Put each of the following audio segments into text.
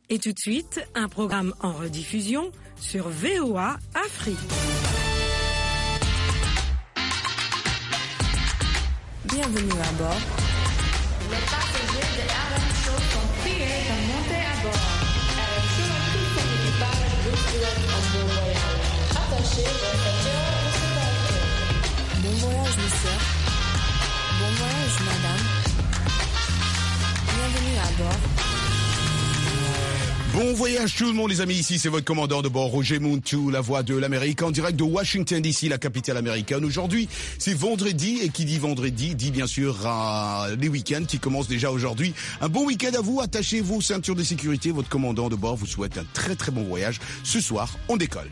Et tout de suite, un programme en rediffusion sur VOA Afrique. Bienvenue à bord. Les passagers de RM Show sont priés de monter à bord. RM Show et tout son équipage vous souhaitent un bon voyage. Attachez vos ceintures de sécurité. Bon voyage, monsieur. Bon voyage, madame. Bienvenue à bord. Bon voyage tout le monde les amis, ici c'est votre commandant de bord Roger Muntu, la voix de l'Amérique en direct de Washington DC, la capitale américaine. Aujourd'hui c'est vendredi et qui dit vendredi dit bien sûr les week-ends qui commencent déjà aujourd'hui. Un bon week-end à vous, attachez vos ceintures de sécurité, votre commandant de bord vous souhaite un très très bon voyage. Ce soir on décolle.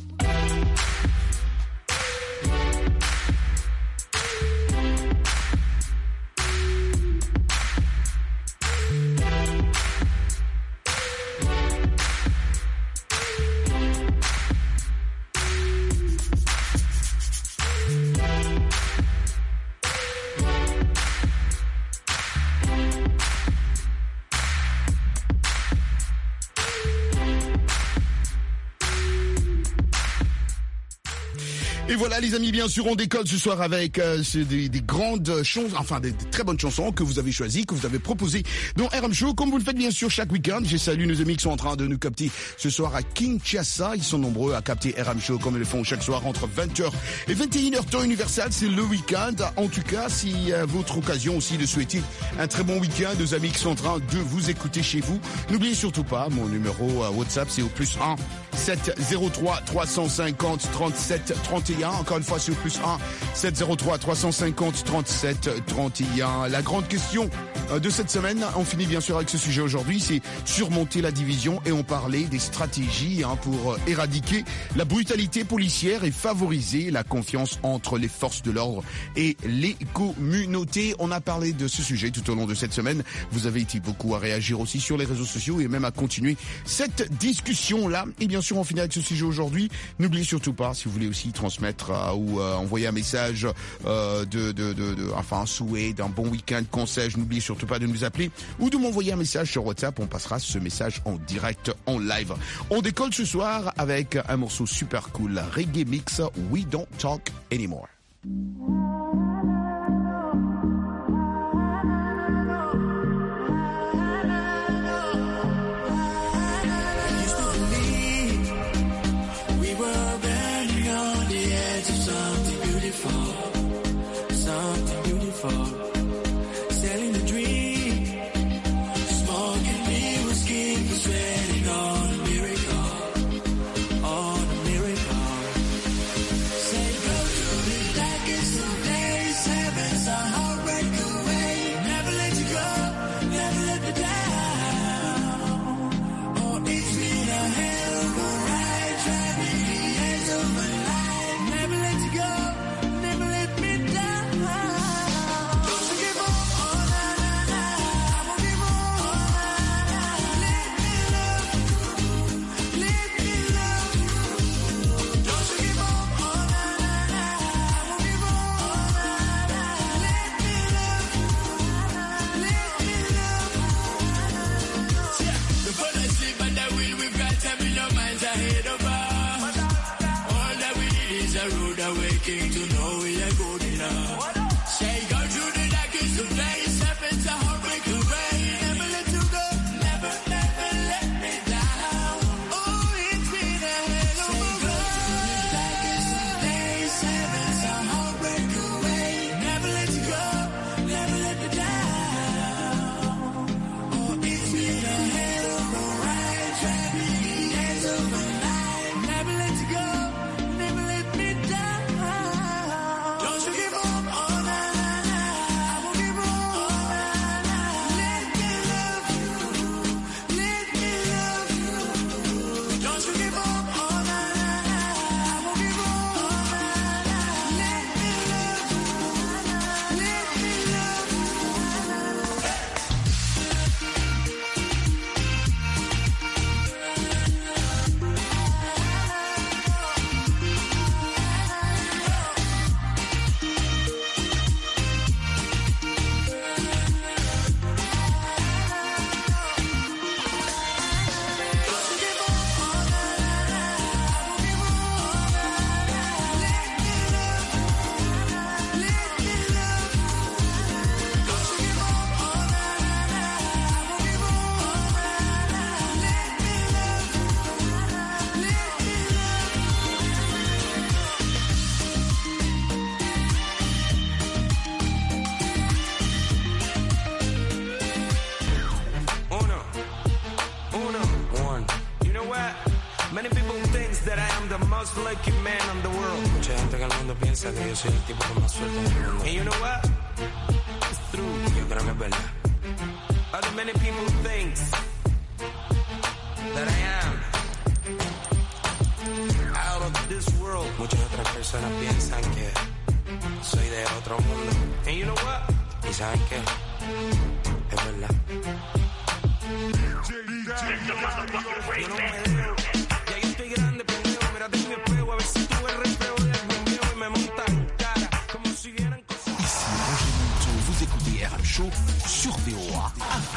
Et voilà les amis, bien sûr on décolle ce soir avec des grandes chansons, enfin des très bonnes chansons que vous avez choisies, que vous avez proposées dans RM Show, comme vous le faites bien sûr chaque week-end. Je salue nos amis qui sont en train de nous capter ce soir à Kinshasa, ils sont nombreux à capter RM Show comme ils le font chaque soir entre 20h et 21h temps universel, c'est le week-end. En tout cas, si votre occasion aussi de souhaiter un très bon week-end aux amis qui sont en train de vous écouter chez vous, n'oubliez surtout pas, mon numéro WhatsApp c'est au +1 703 350 37 31. Encore une fois, c'est au +1 703 350 37 31. La grande question de cette semaine, on finit bien sûr avec ce sujet aujourd'hui, c'est surmonter la division et on parlait des stratégies pour éradiquer la brutalité policière et favoriser la confiance entre les forces de l'ordre et les communautés. On a parlé de ce sujet tout au long de cette semaine. Vous avez été beaucoup à réagir aussi sur les réseaux sociaux et même à continuer cette discussion-là. Et bien sûr, on finit avec ce sujet aujourd'hui. N'oubliez surtout pas, si vous voulez aussi transmettre ou envoyer un message enfin un souhait d'un bon week-end, conseil, n'oubliez surtout pas de nous appeler ou de m'envoyer un message sur WhatsApp. On passera ce message en direct, en live. On décolle ce soir avec un morceau super cool, Reggae Mix, We Don't Talk Anymore. most lucky man in the world. Mucha gente en el mundo piensa que yo soy el tipo con más suerte del mundo. And you know what? It's true. Yo creo que es verdad. Other many people think that I am out of this world. Muchas otras personas piensan que soy de otro mundo. And you know what? ¿Y saben qué? Es verdad. Yo no me dejo. Ya yo estoy grande, pendejo. Mírate en mi espejo a ver si tú eres reflejo de algún viejo y me montan cara como si vieran cosas. Ici Roger Minto, vous écoutez RM Show sur VOA.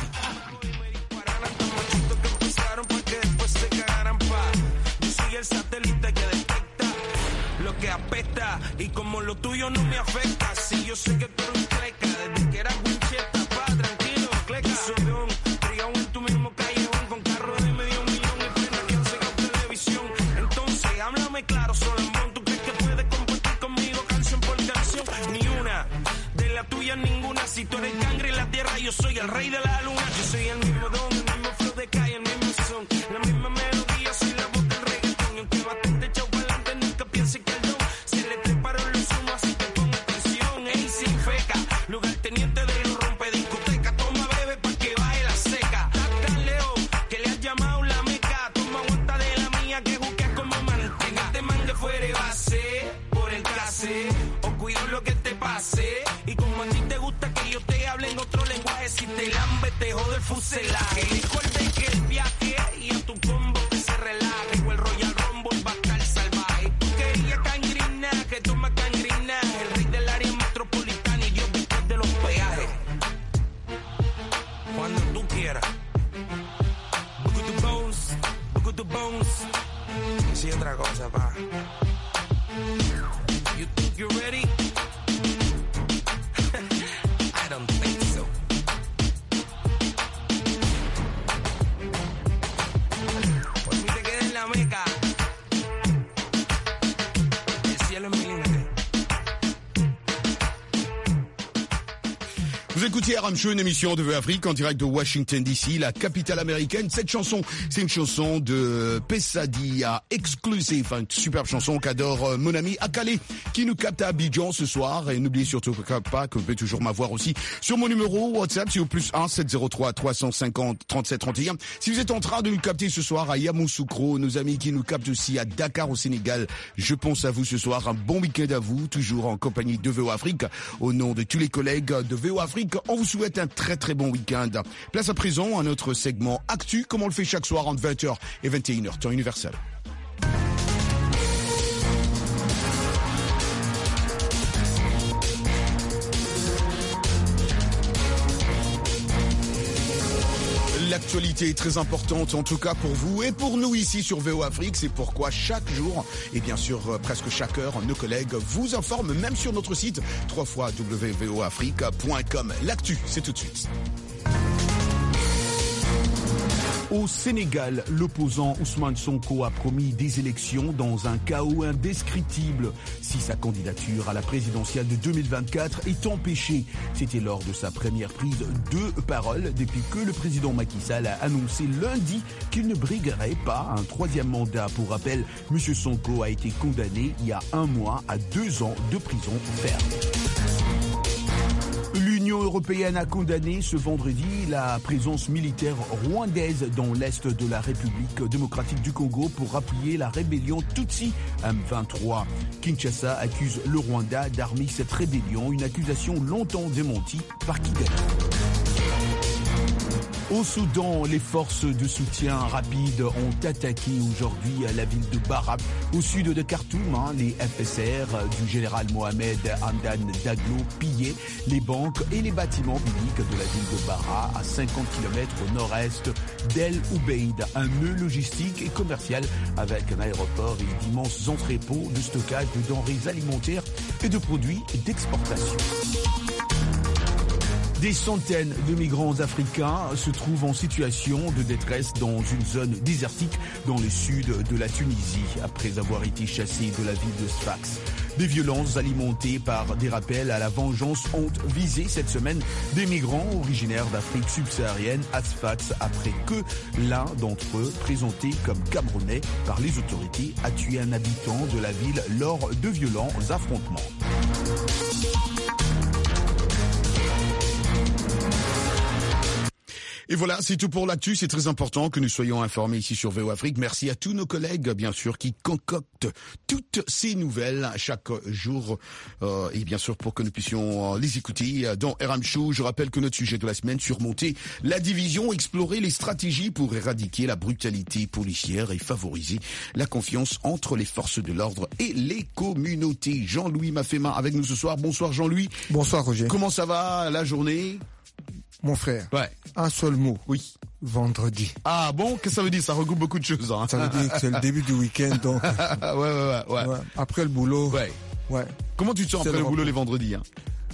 El satélite que detecta lo que apesta y como lo tuyo no me afecta. Si yo sé que tú eres un cleca, desde que eras Winchester, pa, tranquilo, cleca. Soy don, criado en tu mismo callejón, con carro de medio millón y prenda que han sacado televisión. Entonces, háblame claro, Solambón, ¿tú crees que puedes competir conmigo canción por canción? Ni una, de la tuya ninguna. Si tú eres cangre en la tierra, yo soy el rey de la luna. Yo soy el mismo don, el mismo flow de calle, el mismo son, la misma melodía, soy la voz del reggaetón. Que bastante echado para adelante, nunca piense que el don se le treparon los humos, así que pon atención. Ey, sin feca, lugarteniente de los rompediscotecas. Toma, bebe, pa' que baje la seca. Tan leo, que le has llamado la meca. Toma, aguanta de la mía, que busques como manteca. Este mangue fuere base, por el case, o cuido lo que te pase. Y como a ti te gusta que yo te hable en otro lenguaje, si te lambe, te jode el fuselaje. Recuerden que el viaje y a tu combo que se relaje, o el Royal Rumble va a estar salvaje. Tú querías cangrina, que toma cangrina, el rey del área metropolitana y yo después de los peajes. Cuando tú quieras. Bugu tu bones. Y si otra cosa, pa. You think you're ready? I don't think so. Por mí te quedes en la meca. El cielo es mi límite. Vous écoutez RM Show, une émission de VOA Afrique en direct de Washington DC, la capitale américaine. Cette chanson, c'est une chanson de Pesadilla Exclusive, une superbe chanson qu'adore mon ami Akale, qui nous capte à Abidjan ce soir. Et n'oubliez surtout pas que vous pouvez toujours m'avoir aussi sur mon numéro WhatsApp, c'est au +1 703 350 37 31. Si vous êtes en train de nous capter ce soir à Yamoussoukro, nos amis qui nous captent aussi à Dakar au Sénégal, je pense à vous ce soir. Un bon week-end à vous, toujours en compagnie de VOA Afrique. Au nom de tous les collègues de VOA Afrique, on vous souhaite un très très bon week-end. Place à présent à notre segment Actu, comme on le fait chaque soir entre 20h et 21h, temps universel. L'actualité est très importante, en tout cas pour vous et pour nous ici sur VOA Afrique. C'est pourquoi chaque jour, et bien sûr presque chaque heure, nos collègues vous informent, même sur notre site www.voafrique.com. L'actu, c'est tout de suite. Au Sénégal, l'opposant Ousmane Sonko a promis des élections dans un chaos indescriptible si sa candidature à la présidentielle de 2024 est empêchée. C'était lors de sa première prise de parole depuis que le président Macky Sall a annoncé lundi qu'il ne briguerait pas un troisième mandat. Pour rappel, M. Sonko a été condamné il y a 1 mois à 2 ans de prison ferme. L'Union européenne a condamné ce vendredi la présence militaire rwandaise dans l'est de la République démocratique du Congo pour appuyer la rébellion Tutsi M23. Kinshasa accuse le Rwanda d'armer cette rébellion, une accusation longtemps démentie par Kigali. Au Soudan, les forces de soutien rapide ont attaqué aujourd'hui la ville de Barab, au sud de Khartoum. Les FSR du général Mohamed Hamdan Daglo pillaient les banques et les bâtiments publics de la ville de Bara, à 50 km au nord-est d'El Ubaid, un nœud logistique et commercial avec un aéroport et d'immenses entrepôts de stockage de denrées alimentaires et de produits d'exportation. Des centaines de migrants africains se trouvent en situation de détresse dans une zone désertique dans le sud de la Tunisie après avoir été chassés de la ville de Sfax. Des violences alimentées par des rappels à la vengeance ont visé cette semaine des migrants originaires d'Afrique subsaharienne à Sfax après que l'un d'entre eux, présenté comme camerounais par les autorités, a tué un habitant de la ville lors de violents affrontements. Et voilà, c'est tout pour l'actu. C'est très important que nous soyons informés ici sur VO Afrique. Merci à tous nos collègues, bien sûr, qui concoctent toutes ces nouvelles chaque jour. Et bien sûr, pour que nous puissions les écouter dans RM Show. Je rappelle que notre sujet de la semaine, surmonter la division, explorer les stratégies pour éradiquer la brutalité policière et favoriser la confiance entre les forces de l'ordre et les communautés. Jean-Louis Mafema avec nous ce soir. Bonsoir Jean-Louis. Bonsoir Roger. Comment ça va la journée? Mon frère, ouais. Un seul mot. Oui. Vendredi. Ah bon, qu'est-ce que ça veut dire? Ça regroupe beaucoup de choses. Hein. Ça veut dire que c'est le début du week-end, donc. ouais. Après le boulot. Ouais. Comment tu te sens après le boulot les vendredis hein?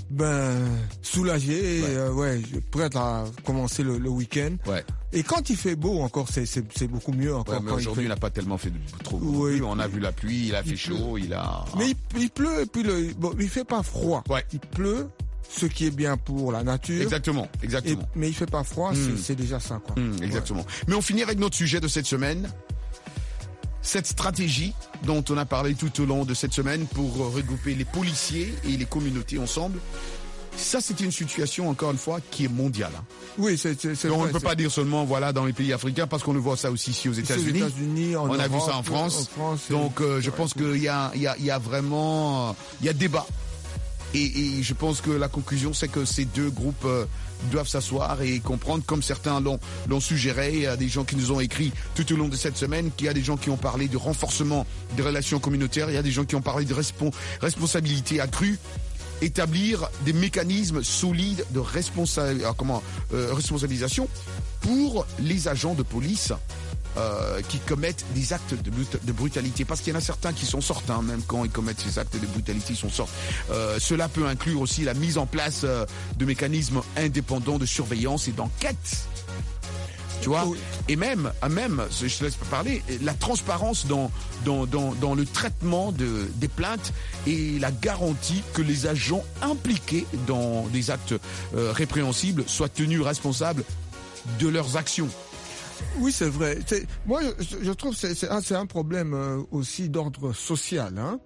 Soulagé, prêt à commencer le week-end. Ouais. Et quand il fait beau encore, c'est beaucoup mieux encore. Ouais, mais aujourd'hui, il n'a pas tellement fait trop beau. Oui, on a vu la pluie, il a fait chaud, il a. Mais il pleut et puis il fait pas froid. Ouais. Il pleut. Ce qui est bien pour la nature. Exactement. Mais il fait pas froid, c'est déjà ça, quoi. Exactement. Ouais. Mais on finit avec notre sujet de cette semaine. Cette stratégie dont on a parlé tout au long de cette semaine pour regrouper les policiers et les communautés ensemble. Ça, c'est une situation, encore une fois, qui est mondiale. Hein. Oui, c'est donc, on ne peut pas dire seulement, dans les pays africains, parce qu'on le voit ça aussi ici aux États-Unis. On a vu ça en France. Donc, je pense qu'il y a vraiment, il y a débat. Et je pense que la conclusion, c'est que ces deux groupes doivent s'asseoir et comprendre, comme certains l'ont suggéré. Il y a des gens qui nous ont écrit tout au long de cette semaine, qu'il y a des gens qui ont parlé de renforcement des relations communautaires, il y a des gens qui ont parlé de responsabilité accrue, établir des mécanismes solides de responsabilisation pour les agents de police qui commettent des actes de brutalité, parce qu'il y en a certains qui s'en sortent, hein, même quand ils commettent ces actes de brutalité, ils s'en sortent. Cela peut inclure aussi la mise en place de mécanismes indépendants de surveillance et d'enquête. Tu vois, et même, je te laisse parler, la transparence dans le traitement des plaintes et la garantie que les agents impliqués dans des actes répréhensibles soient tenus responsables de leurs actions. Oui, c'est vrai. Moi, je trouve que c'est un problème aussi d'ordre social. Hein.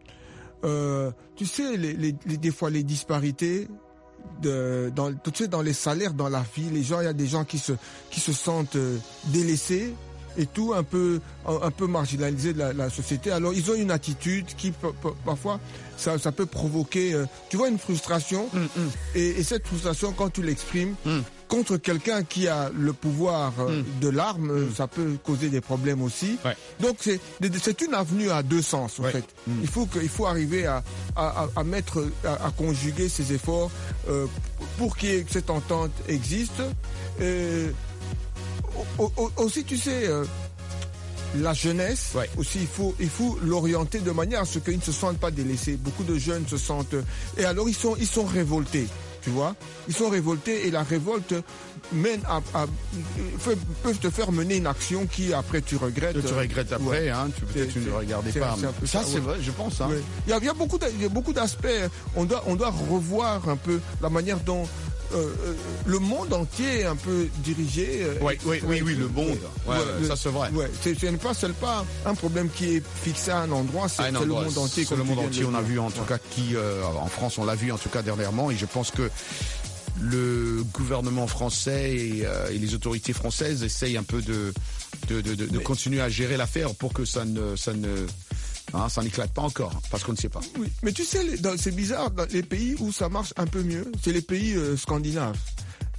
Tu sais, des fois, les disparités dans les salaires dans la vie, il y a des gens qui se sentent délaissés et tout, un peu marginalisés de la société. Alors, ils ont une attitude qui, parfois, ça peut provoquer, tu vois, une frustration. Et cette frustration, quand tu l'exprimes, contre quelqu'un qui a le pouvoir de l'arme, ça peut causer des problèmes aussi. Ouais. Donc c'est une avenue à deux sens en fait. Il faut arriver à conjuguer ces efforts pour que cette entente existe. Aussi, tu sais, la jeunesse, aussi, il faut l'orienter de manière à ce qu'ils ne se sentent pas délaissés. Beaucoup de jeunes se sentent... Et alors, ils sont révoltés. Tu vois, ils sont révoltés et la révolte mène peuvent te faire mener une action qui après tu regrettes. Tu regrettes après, hein. Tu ne regardais pas. Ça c'est vrai, je pense. Hein. Il y a beaucoup d'aspects. On doit revoir un peu la manière dont le monde entier est un peu dirigé. Oui, le monde. Ça c'est vrai. Ce n'est pas un problème qui est fixé à un endroit, c'est le monde entier. C'est le monde entier. On a vu en tout cas en France, on l'a vu en tout cas dernièrement, et je pense que le gouvernement français et les autorités françaises essayent un peu de continuer à gérer l'affaire pour que ça n'éclate pas encore, parce qu'on ne sait pas. Oui, mais tu sais, c'est bizarre, dans les pays où ça marche un peu mieux, c'est les pays scandinaves.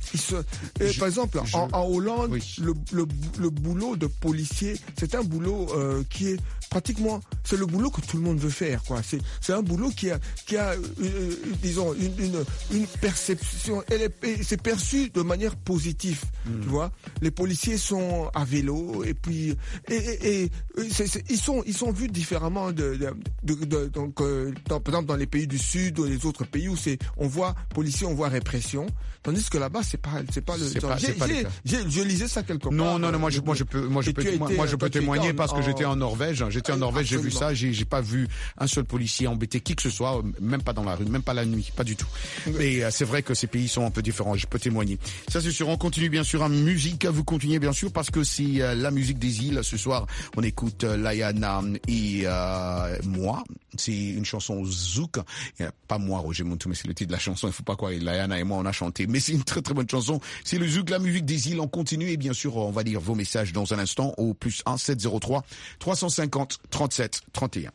Par exemple, en Hollande, Oui. le boulot de policier, c'est un boulot qui est pratiquement, c'est le boulot que tout le monde veut faire, quoi. C'est un boulot qui a disons, une perception, c'est perçu de manière positive, tu vois. Les policiers sont à vélo, et puis, ils sont vus différemment donc, par exemple, dans les pays du Sud ou les autres pays où on voit policiers, on voit répression. Tandis que là-bas, c'est pas le genre. Je lisais ça quelque part. Non, moi je peux témoigner parce que j'étais en Norvège. J'ai vu ça, j'ai pas vu un seul policier embêter qui que ce soit, même pas dans la rue, même pas la nuit, pas du tout. Mais c'est vrai que ces pays sont un peu différents, je peux témoigner. Ça c'est sûr, on continue bien sûr en musique, vous continuez bien sûr parce que c'est la musique des îles. Ce soir, on écoute Layana et moi. C'est une chanson zouk. Pas moi, Roger Montou, mais c'est le titre de la chanson. Il faut pas croire, Layana et moi on a chanté. Mais c'est une très très bonne chanson. C'est le zouk, la musique des îles. On continue et bien sûr, on va lire vos messages dans un instant au +1 703 350 37 31.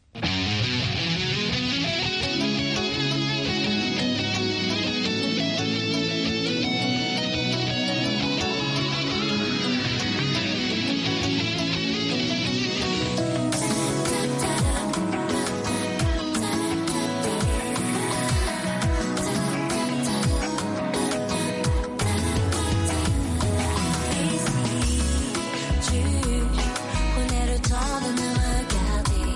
Prenez le temps de me regarder,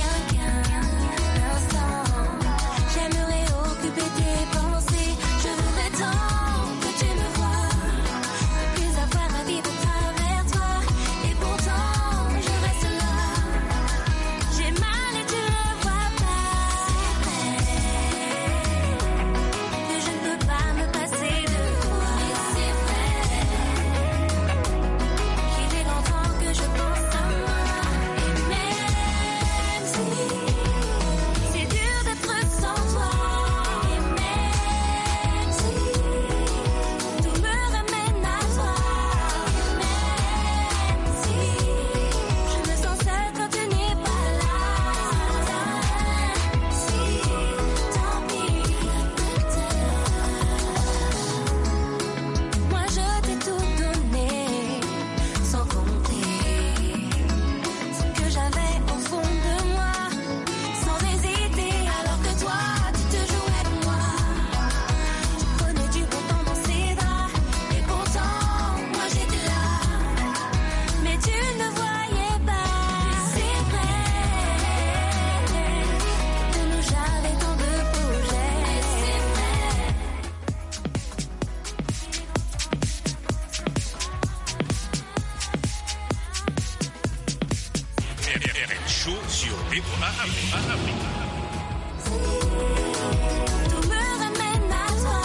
Tout me ramène à toi.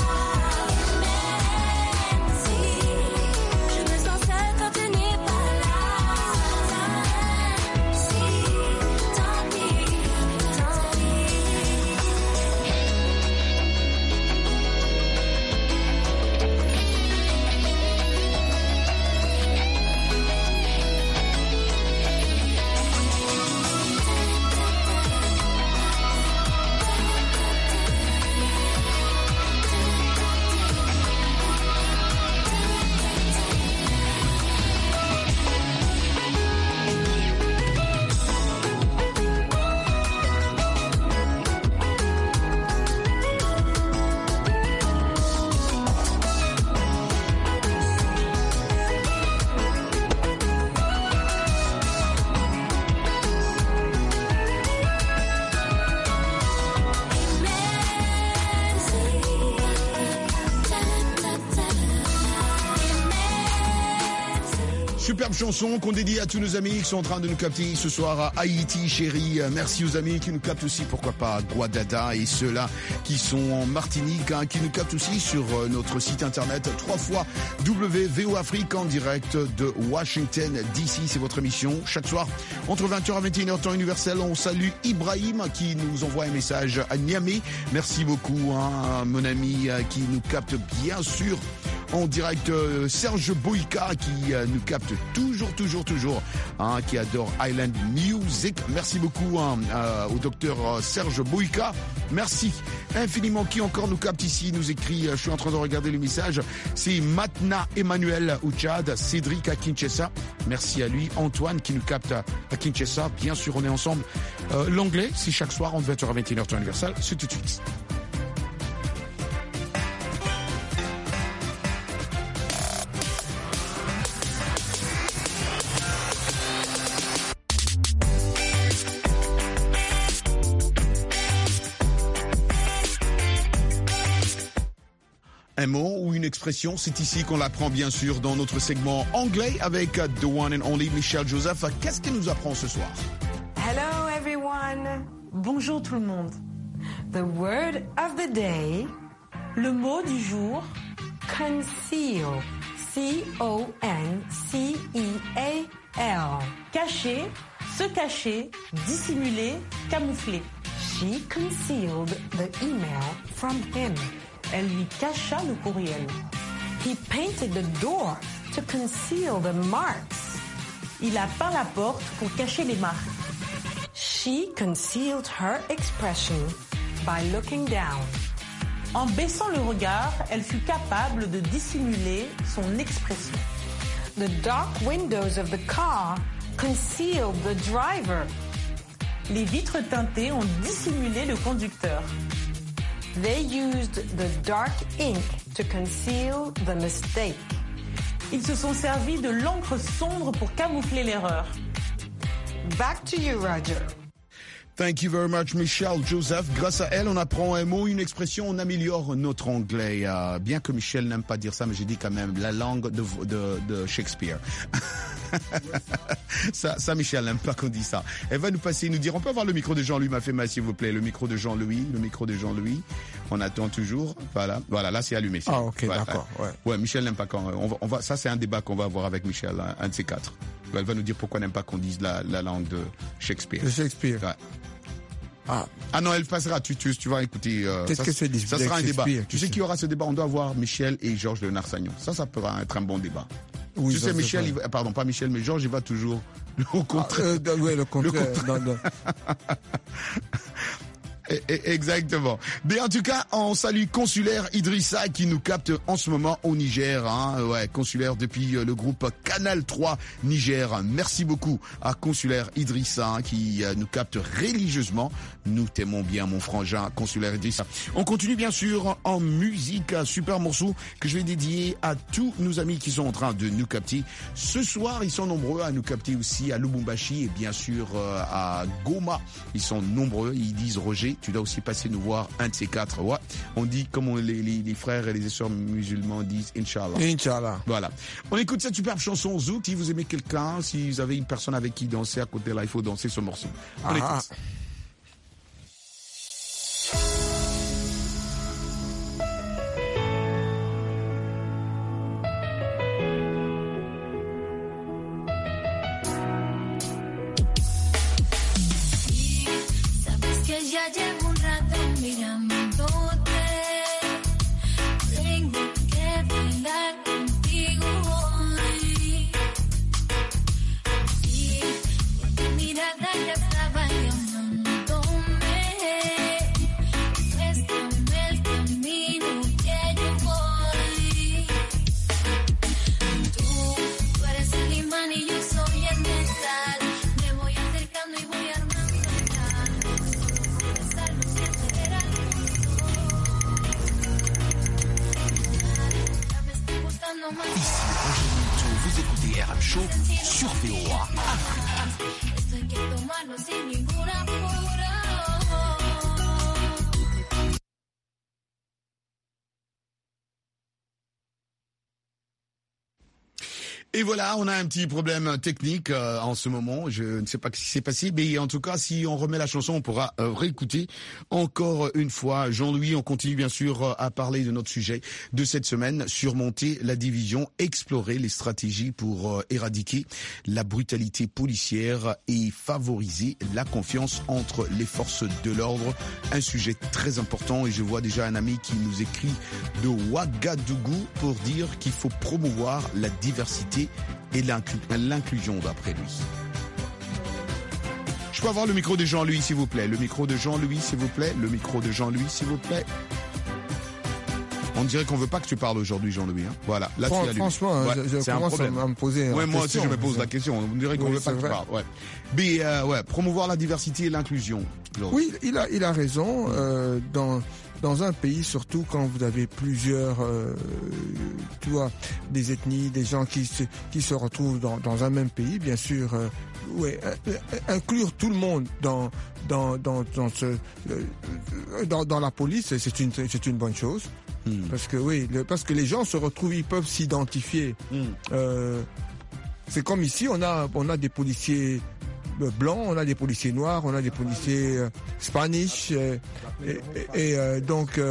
Même si je me sens seule quand tu n'es pas là. Si, tant pis, tant pis. Superbe chanson qu'on dédie à tous nos amis qui sont en train de nous capter ce soir à Haïti, chérie. Merci aux amis qui nous captent aussi, pourquoi pas, à Guadada, et ceux-là qui sont en Martinique, qui nous captent aussi sur notre site internet 3 fois WVO Afrique en direct de Washington DC. C'est votre émission chaque soir entre 20h et 21h temps universel. On salue Ibrahim qui nous envoie un message à Niamey. Merci beaucoup, mon ami qui nous capte bien sûr en direct Serge Boïka qui nous capte toujours, hein, qui adore Island Music. Merci beaucoup au docteur Serge Boïka. Merci infiniment. Qui encore nous capte ici, nous écrit, je suis en train de regarder le message, c'est Matna Emmanuel au Tchad, Cédric à Kinshasa. Merci à lui. Antoine qui nous capte à Kinshasa. Bien sûr, on est ensemble. L'anglais, c'est chaque soir entre 20h à 21h temps universel. C'est tout de suite. Un mot ou une expression, c'est ici qu'on l'apprend bien sûr dans notre segment anglais avec the one and only Michelle Joseph. Qu'est-ce qu'elle nous apprend ce soir? Hello everyone. Bonjour tout le monde. The word of the day. Le mot du jour. Conceal. C-O-N-C-E-A-L. Cacher, se cacher, dissimuler, camoufler. She concealed the email from him. Elle lui cacha le courriel. He painted the door to conceal the marks. Il a peint la porte pour cacher les marques. She concealed her expression by looking down. En baissant le regard, elle fut capable de dissimuler son expression. The dark windows of the car concealed the driver. Les vitres teintées ont dissimulé le conducteur. They used the dark ink to conceal the mistake. Ils se sont servis de l'encre sombre pour camoufler l'erreur. Back to you, Roger. Thank you very much, Michelle Joseph. Grâce à elle, on apprend un mot, une expression, on améliore notre anglais. Bien que Michelle n'aime pas dire ça, mais j'ai dit quand même la langue de Shakespeare. ça, Michelle n'aime pas qu'on dise ça. Elle va nous passer, nous dire, on peut avoir le micro de Jean-Louis Mafema, s'il vous plaît. Le micro de Jean-Louis. On attend toujours. Voilà, là, c'est allumé. Ah, ok, voilà. D'accord. Ouais, Michelle n'aime pas quand on va. Ça, c'est un débat qu'on va avoir avec Michelle, un de ces quatre. Elle va nous dire pourquoi elle n'aime pas qu'on dise la langue de Shakespeare. De Shakespeare. Ouais. Ah non, elle passera, tu vas écouter. Qu'est-ce que c'est ça sera un débat. Tu sais qui qu'il y aura ce débat, on doit avoir Michel et Georges Léonard-Sagnon. Ça pourra être un bon débat. Oui, tu sais, Michel, pardon, pas Michel, mais Georges, il va toujours au contraire. Oui, le contraire. Exactement. Mais en tout cas, on salue Consulaire Idrissa qui nous capte en ce moment au Niger. Consulaire depuis le groupe Canal 3 Niger. Merci beaucoup à Consulaire Idrissa qui nous capte religieusement. Nous t'aimons bien, mon frangin, Consulaire Idrissa. On continue bien sûr en musique. Super morceau que je vais dédier à tous nos amis qui sont en train de nous capter. Ce soir, ils sont nombreux à nous capter aussi à Lubumbashi et bien sûr à Goma. Ils sont nombreux. Ils disent Roger, tu dois aussi passer nous voir un de ces quatre. Ouais. On dit comme les frères et les sœurs musulmans disent Inch'Allah. Inch'Allah. Voilà. On écoute cette superbe chanson Zouk. Si vous aimez quelqu'un, si vous avez une personne avec qui danser à côté là, il faut danser ce morceau. On écoute. Ya llevo un rato mirándote. Tengo que bailar contigo hoy. Sí, tu mirada ya estaba llamándome. Muéstrame el camino que yo voy. Tú eres el imán y yo soy el metal. Me voy acercando y voy armando. Ici Roger Minto, vous écoutez RM Show sur VOA Afrique. Et voilà, on a un petit problème technique en ce moment. Je ne sais pas ce qui s'est passé, mais en tout cas, si on remet la chanson, on pourra réécouter encore une fois. Jean-Louis, on continue bien sûr à parler de notre sujet de cette semaine, surmonter la division, explorer les stratégies pour éradiquer la brutalité policière et favoriser la confiance entre les forces de l'ordre. Un sujet très important et je vois déjà un ami qui nous écrit de Ouagadougou pour dire qu'il faut promouvoir la diversité et l'inclusion d'après lui. Je peux avoir le micro de Jean-Louis s'il vous plaît. Le micro de Jean-Louis s'il vous plaît. Le micro de Jean-Louis s'il vous plaît. On dirait qu'on veut pas que tu parles aujourd'hui, Jean-Louis. Hein. Voilà, là tu as lu. Franchement, ouais, je commence à me poser. Ouais, moi aussi je me pose la question. On dirait qu'on veut pas que tu parles. Ouais. Mais promouvoir la diversité et l'inclusion. Oui, il a raison. Dans un pays, surtout quand vous avez plusieurs, tu vois, des ethnies, des gens qui se retrouvent dans un même pays, bien sûr. Inclure tout le monde dans la police, c'est une bonne chose. Parce que parce que les gens se retrouvent, ils peuvent s'identifier. C'est comme ici, on a des policiers blancs, on a des policiers noirs, on a des policiers spanish, donc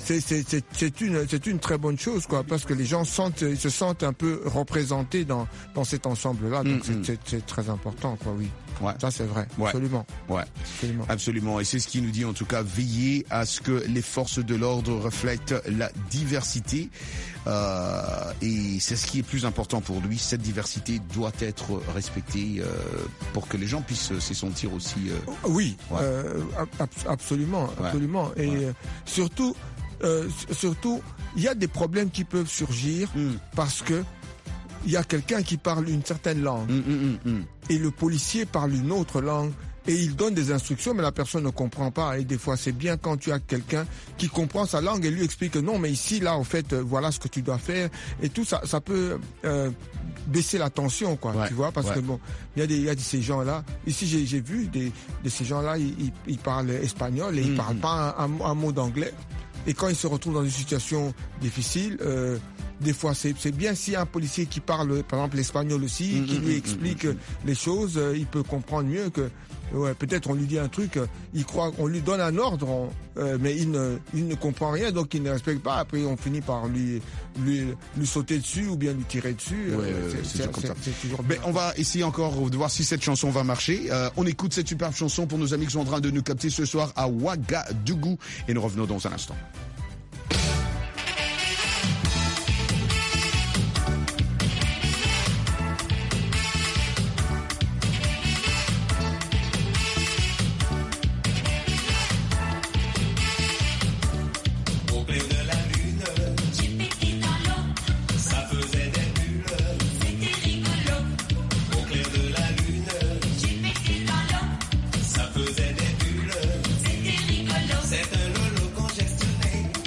c'est une très bonne chose, quoi, parce que les gens se sentent un peu représentés dans cet ensemble-là, donc c'est très important, quoi, oui. Ouais. Ça c'est vrai, absolument. Ouais, absolument. Et c'est ce qui nous dit en tout cas veiller à ce que les forces de l'ordre reflètent la diversité. Et c'est ce qui est plus important pour lui. Cette diversité doit être respectée pour que les gens puissent se sentir aussi. Oui, absolument. Et surtout, il y a des problèmes qui peuvent surgir parce que il y a quelqu'un qui parle une certaine langue et le policier parle une autre langue et il donne des instructions mais la personne ne comprend pas, et des fois c'est bien quand tu as quelqu'un qui comprend sa langue et lui explique que non mais ici là en fait voilà ce que tu dois faire, et tout ça peut baisser la tension, quoi, tu vois, parce que bon, il y a de ces gens là ici, j'ai vu de ces gens là, ils parlent espagnol et ils parlent pas un mot d'anglais, et quand ils se retrouvent dans une situation difficile, des fois, c'est bien si un policier qui parle, par exemple, l'espagnol aussi, qui lui explique les choses, il peut comprendre mieux que, peut-être on lui dit un truc, il croit, on lui donne un ordre, mais il ne comprend rien, donc il ne respecte pas. Après, on finit par lui sauter dessus ou bien lui tirer dessus. C'est comme ça. C'est toujours bien. Mais on va essayer encore de voir si cette chanson va marcher. On écoute cette superbe chanson pour nos amis qui sont en train de nous capter ce soir à Ouagadougou, et nous revenons dans un instant. C'est un lolo congestionné.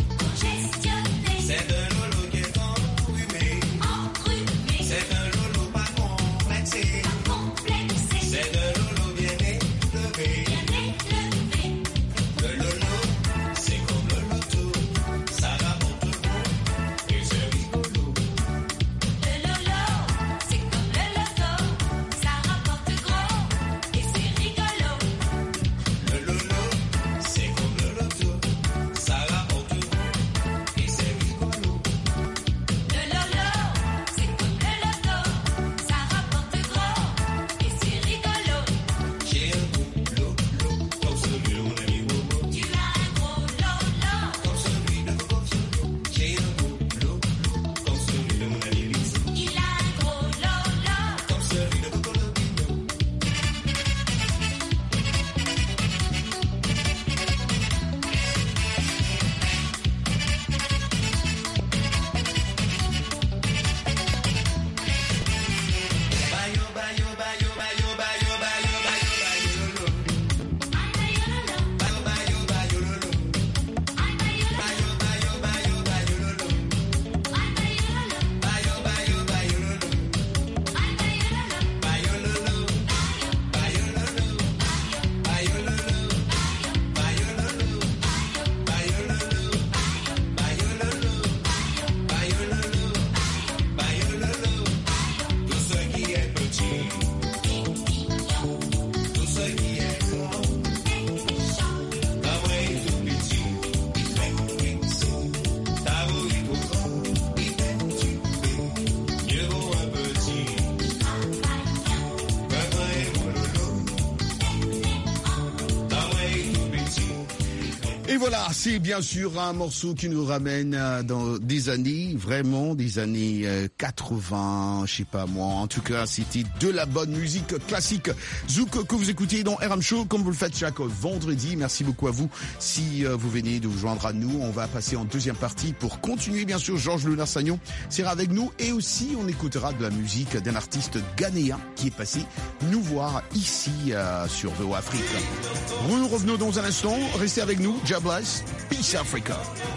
voilà, c'est bien sûr un morceau qui nous ramène dans des années, vraiment des années 80, je sais pas moi. En tout cas, c'était de la bonne musique classique. Zouk que vous écoutez dans RM Show, comme vous le faites chaque vendredi. Merci beaucoup à vous. Si vous venez de vous joindre à nous, on va passer en deuxième partie pour continuer. Bien sûr, Georges Lunar-Sagnon sera avec nous et aussi on écoutera de la musique d'un artiste ghanéen qui est passé nous voir ici sur VOA Afrique. Nous revenons dans un instant. Restez avec nous. God bless. Peace Africa.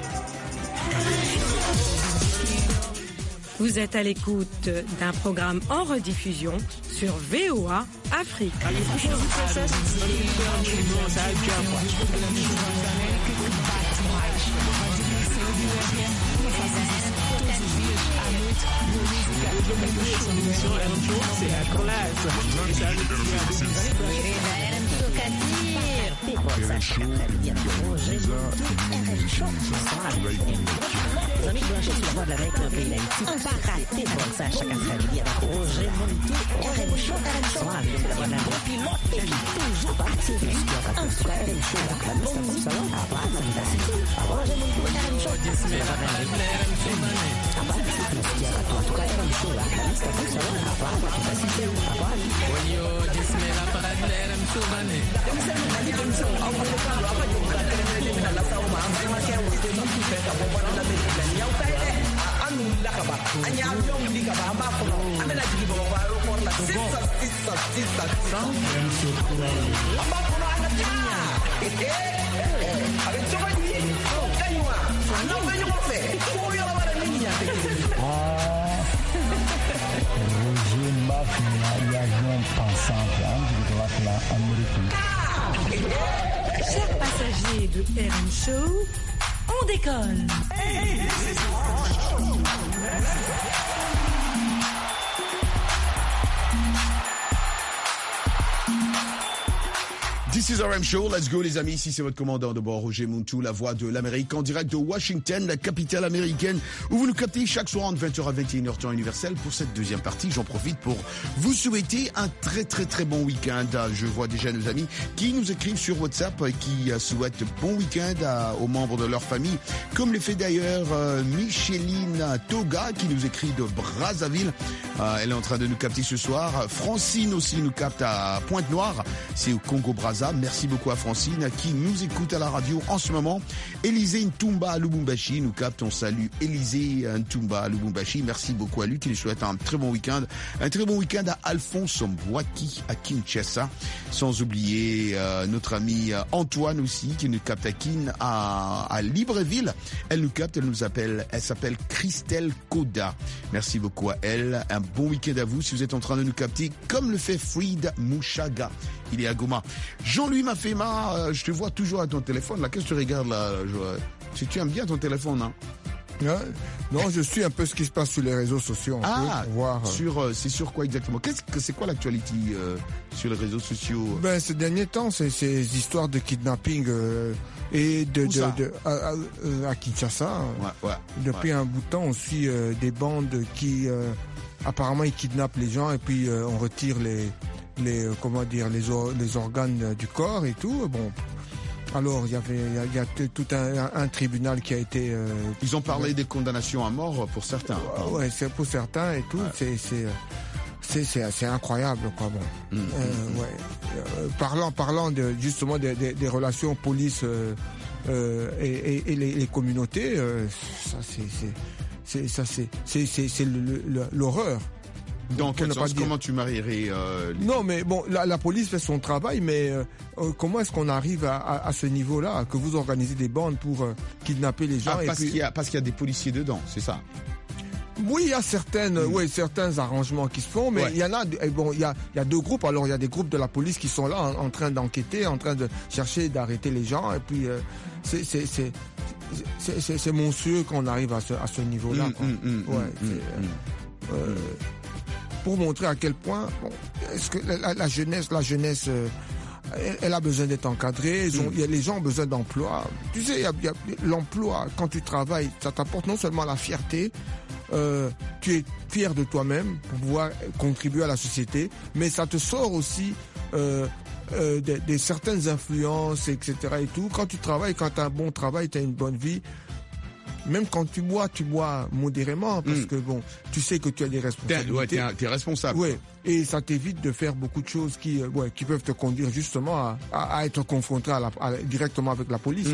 Vous êtes à l'écoute d'un programme en rediffusion sur VOA Afrique. Chers passagers de RM Show, on décolle. This is RM Show, let's go les amis, ici c'est votre commandant de bord Roger Muntu, la voix de l'Amérique en direct de Washington, la capitale américaine, où vous nous captez chaque soir entre 20h à 21h temps universel. Pour cette deuxième partie, j'en profite pour vous souhaiter un très très très bon week-end. Je vois déjà nos amis qui nous écrivent sur WhatsApp, qui souhaitent bon week-end aux membres de leur famille, comme le fait d'ailleurs Micheline Toga qui nous écrit de Brazzaville. Elle est en train de nous capter ce soir. Francine aussi nous capte à Pointe-Noire, c'est au Congo-Brazza. Merci beaucoup à Francine qui nous écoute à la radio en ce moment. Élisée Ntumba à Lubumbashi nous capte. On salue Élisée Ntumba à Lubumbashi. Merci beaucoup à lui qui lui souhaite un très bon week-end. Un très bon week-end à Alphonse Mbouaki à Kinshasa. Sans oublier notre ami Antoine aussi qui nous capte à Libreville. Elle nous capte, elle s'appelle Christelle Koda. Merci beaucoup à elle. Un bon week-end à vous si vous êtes en train de nous capter comme le fait Fried Mouchaga. Il est à Goma. Jean-Louis Mafema, je te vois toujours à ton téléphone. Là, qu'est-ce que tu regardes là? Si tu aimes bien ton téléphone, hein? Non, je suis un peu ce qui se passe sur les réseaux sociaux. C'est sur quoi exactement? C'est quoi l'actualité sur les réseaux sociaux? Ces derniers temps, c'est ces histoires de kidnapping et à Kinshasa. Ouais, Depuis un bout de temps, on suit des bandes qui apparemment ils kidnappent les gens et puis on retire les organes du corps et tout. Bon. Alors, il y a tout un tribunal qui a été... Ils ont parlé des condamnations à mort pour certains. Ouais, c'est pour certains et tout. C'est incroyable, quoi. Bon. Parlant justement des relations police et les communautés, c'est l'horreur. Dans quel sens, comment tu marierais Non, mais bon, la police fait son travail, mais comment est-ce qu'on arrive à ce niveau-là, que vous organisez des bandes pour kidnapper les gens parce qu'il y a des policiers dedans, c'est ça? Oui, il y a certains arrangements qui se font, mais il y en a. Bon, il y a deux groupes. Alors, il y a des groupes de la police qui sont là, en train d'enquêter, en train de chercher d'arrêter les gens, et puis c'est monstrueux qu'on arrive à ce niveau-là. Pour montrer à quel point est-ce que la jeunesse elle a besoin d'être encadrée. Les gens ont besoin d'emploi. Tu sais, il y a l'emploi, quand tu travailles, ça t'apporte non seulement la fierté, tu es fier de toi-même pour pouvoir contribuer à la société, mais ça te sort aussi des certaines influences, etc. et tout. Quand tu travailles, quand tu as un bon travail, tu as une bonne vie. Même quand tu bois modérément, parce que bon, tu sais que tu as des responsabilités. T'es responsable. Ouais. Et ça t'évite de faire beaucoup de choses qui peuvent te conduire justement à être confronté directement avec la police.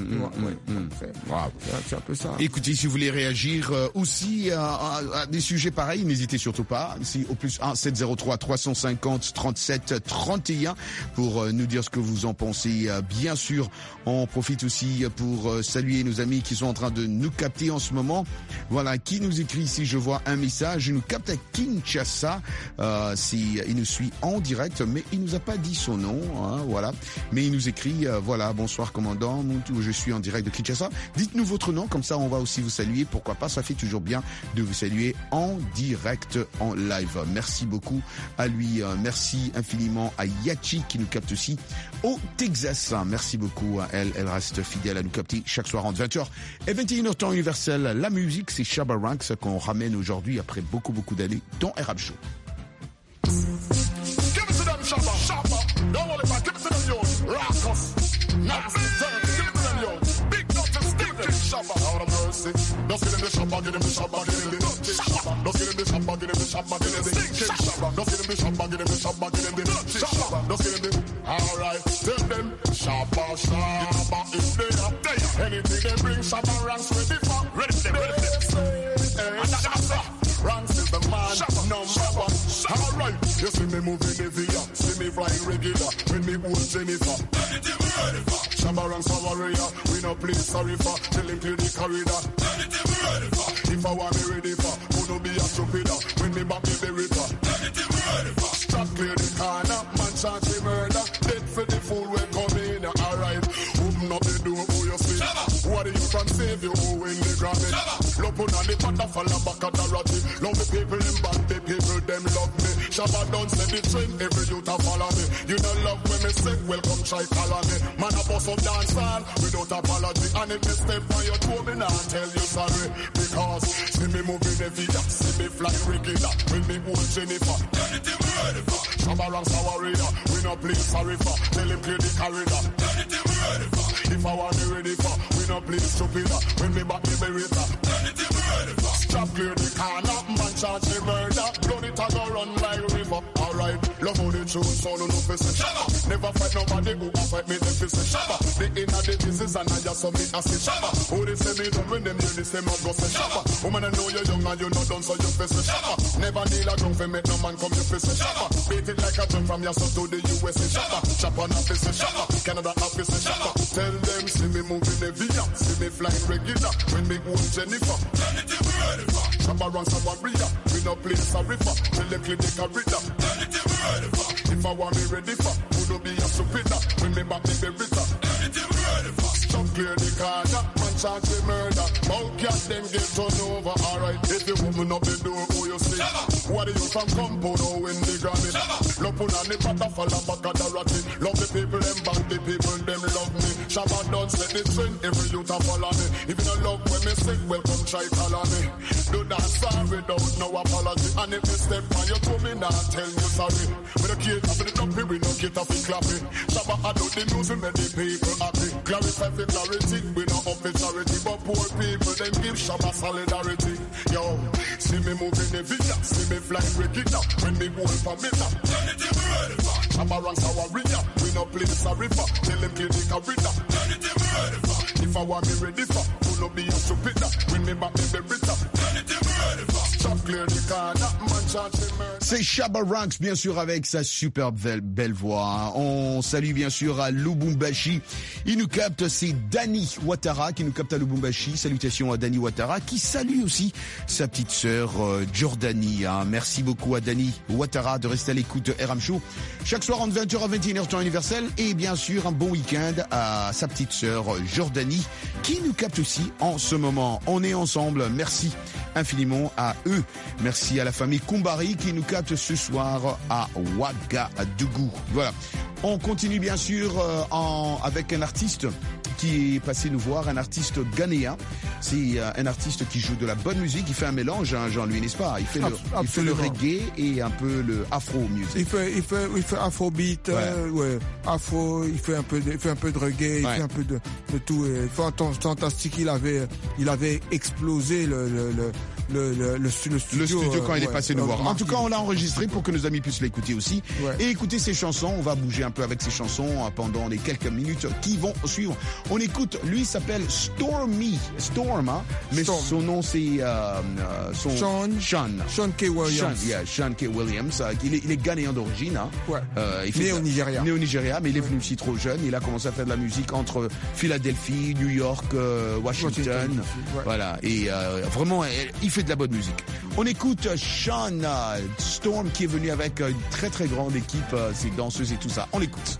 C'est un peu ça. Écoutez, si vous voulez réagir aussi à des sujets pareils, n'hésitez surtout pas. Si au plus 1 703 350 37 31 pour nous dire ce que vous en pensez. Bien sûr, on profite aussi pour saluer nos amis qui sont en train de nous capter en ce moment. Voilà, qui nous écrit ici, je vois un message. Il nous capte à Kinshasa. Il nous suit en direct, mais il nous a pas dit son nom, hein, voilà. Mais il nous écrit, voilà, bonsoir commandant, je suis en direct de Kinshasa. Dites-nous votre nom, comme ça on va aussi vous saluer. Pourquoi pas, ça fait toujours bien de vous saluer en direct, en live. Merci beaucoup à lui, merci infiniment à Yachi qui nous capte aussi au Texas. Merci beaucoup à elle, elle reste fidèle à nous capter chaque soir entre 20h et 21h temps universel. La musique, c'est Shabba Ranks qu'on ramène aujourd'hui après beaucoup d'années dans RM Show. Give it to them, Shabba, Shabba. Don't worry about it. Give it to them, yo. Raucous. Nasty, dirty. Give it to them, yo. Big Dr. Steve King Shabba. Out of mercy. Just give him the Shabba, give him the Shabba, give him the dirty Shabba. Just give him the Shabba, give him the Shabba, give him the King Shabba. Just give him the Shabba, give him the Shabba, give him the dirty Shabba. Just give him the... Alright, tell them Shabba, Shabba is there. Anything they bring, Shabba Ranks ready for. Ready for them. Ranks is the man, number one. Alright, you see me moving heavy, see me flying regular. When me hold Jennifer, anything we ready for. Shabba Ranks a warrior, we no play sorry for. Tell him clear the corridor, anything we ready for. If I want me ready for, who no be a stupid. When me back in the river, anything we ready for. Stop clear the corner, man chant the murder. Dead for the fool we come in. Alright, open up the door, who you see? What do you can save you, who in the gravity? Love on the panda fall back at the ratty. Love the people in bad, the people them love me. Shabba don't set the train, every youth a follow me. You don't love when me say, welcome try follow me. Man a boss up dance hall without apology. And if me step on your toe, me not tell you sorry. Because see me moving every day, see me flying regular. When me hold Jennifer, anything we ready for. Shabba Ranks a warrior, we no play sorry for. Tell him clear the corridor, anything we ready for. If I want me ready for, we no play stupid. When me back me berita, anything we ready for. Stop clear the corner, man charge the murder. Blood it a go run like river. Alright, love how the truth sound no face Shabba. Never fight nobody who can fight me, them face Shabba. The inner the business and I just submit as a Shabba. Who they say me done when them hear this them a go say Shabba. Woman I know you're young and you not done so you face Shabba. Never kneel a drunk for make no man come you face Shabba. Beat it like a drum from your son to the USA Shabba. Japan a face Shabba, Canada a face Shabba. Tell them see me moving heavy, see me flying regular. When me hold Jennifer, anything we ready for. Shabba Ranks a warrior, we no play sorry for. Tell them clear the corridor, anything we ready for. If I want me ready for, who no be a stupid. When me back me berita, anything we ready for. Stop clear the corner, man charge the murder. Bout cat them get turned over, alright. If you open up the door, who you see? What do you from compound or in the granny? Love on the pata fall back at the ratty. Love the people them band, the people them love me. Shabba don't set the trend, every youth a follow me. If you don't love when me sick, welcome try follow me. Do that sorry without no apology. And if you step on your toe, me not tell you sorry. We don't care for the dumpy, we don't get off the clappy. Shabba I do the music, make the people happy. Clarify for clarity, we don't up the charity. But poor people, them give Shabba solidarity. Yo, see me moving the video, see me flying regular. When me hold for me now, anything we ready for. Shabba Ranks a warrior, we no play sorry for. Tell them clear the corridor, anything we ready for. If I want me ready for, who no be a stupid. When me back me berita, anything we ready for. Stop clear the corner, man charge the murder. C'est Shabba Ranks, bien sûr, avec sa superbe belle voix. On salue bien sûr à Lubumbashi. Il nous capte, c'est Dani Ouattara qui nous capte à Lubumbashi. Salutations à Dani Ouattara qui salue aussi sa petite sœur Jordanie. Merci beaucoup à Dani Ouattara de rester à l'écoute de RM Show. Chaque soir entre 20h à 21h temps universel. Et bien sûr, un bon week-end à sa petite sœur Jordanie qui nous capte aussi en ce moment. On est ensemble. Merci infiniment à eux. Merci à la famille Kumbari qui nous capte ce soir à Ouagadougou. Voilà. On continue bien sûr avec un artiste qui est passé nous voir, un artiste ghanéen. C'est un artiste qui joue de la bonne musique. Il fait un mélange, hein, Jean-Louis, n'est-ce pas? Il fait le reggae et un peu le afro music. Il fait afrobeat, afro. Il fait un peu de reggae, il fait un peu de tout. Fantastique. Il avait explosé le studio quand il est passé nous voir. En tout cas, on l'a enregistré pour que nos amis puissent l'écouter aussi. Et écouter ses chansons. On va bouger un peu avec ses chansons pendant les quelques minutes qui vont suivre. On écoute, lui s'appelle Storm, hein, mais son nom c'est Sean K. Williams. Sean K. Williams. Il est ghanéen d'origine. Hein. Né au Nigeria, mais il est venu ici trop jeune. Il a commencé à faire de la musique entre Philadelphie, New York, Washington. Voilà. Et vraiment, il fait de la bonne musique. On écoute Sean Storm qui est venu avec une très très grande équipe, ses danseuses et tout ça. On l'écoute.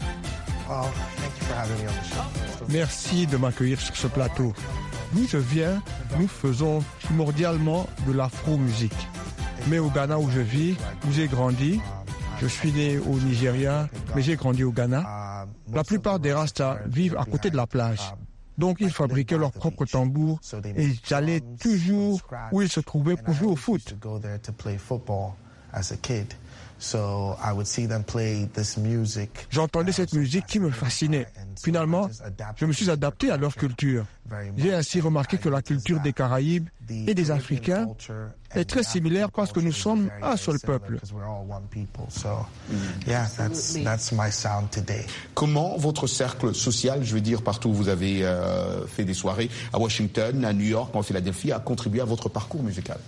Merci de m'accueillir sur ce plateau. D'où je viens, nous faisons primordialement de l'afro-musique. Mais au Ghana où je vis, où j'ai grandi, je suis né au Nigeria, mais j'ai grandi au Ghana. La plupart des Rastas vivent à côté de la plage. Donc ils fabriquaient leurs propres tambours et j'allais toujours où ils se trouvaient pour jouer au foot. J'entendais cette musique qui me fascinait. Finalement, je me suis adapté à leur culture. J'ai ainsi remarqué que la culture des Caraïbes et des Africains est très similaire parce que nous sommes un seul peuple. Comment votre cercle social, je veux dire partout où vous avez fait des soirées, à Washington, à New York, en Philadelphie, a contribué à votre parcours musical?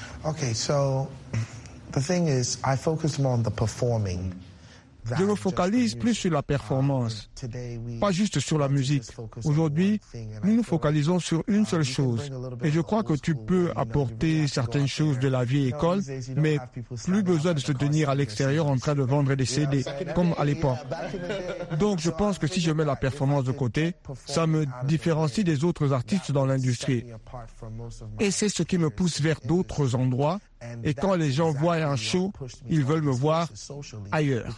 Je me focalise plus sur la performance, pas juste sur la musique. Aujourd'hui, nous nous focalisons sur une seule chose. Et je crois que tu peux apporter certaines choses de la vieille école, mais plus besoin de se tenir à l'extérieur en train de vendre des CD, comme à l'époque. Donc je pense que si je mets la performance de côté, ça me différencie des autres artistes dans l'industrie. Et c'est ce qui me pousse vers d'autres endroits. Et quand les gens voient un show, ils veulent me voir ailleurs.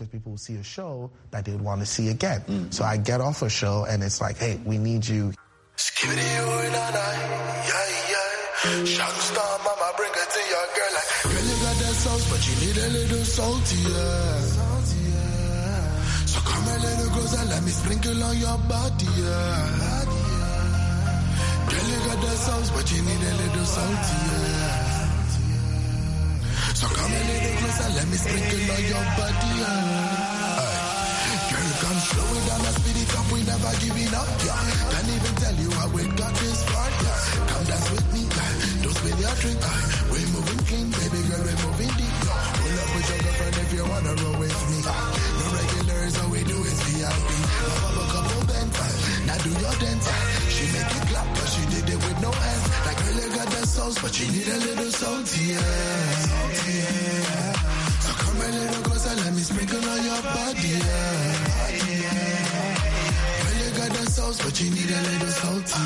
So come a little closer, let me sprinkle on your body. Girl, come slow it down and speed it up, we never giving up. Can't even tell you how we got this far. Come dance with me, don't spill your drink. We're moving clean, baby girl, we're moving deep. Pull up with your girlfriend if you wanna roll with me. No regulars, all we do is VIP. Pop up a couple bands, now do your dance. She make it clap, but she did it with no hands. Like girl, you got the sauce, but you need a little salty, So come a little closer, let me sprinkle on your body, Girl, you got the sauce, but you need a little salty,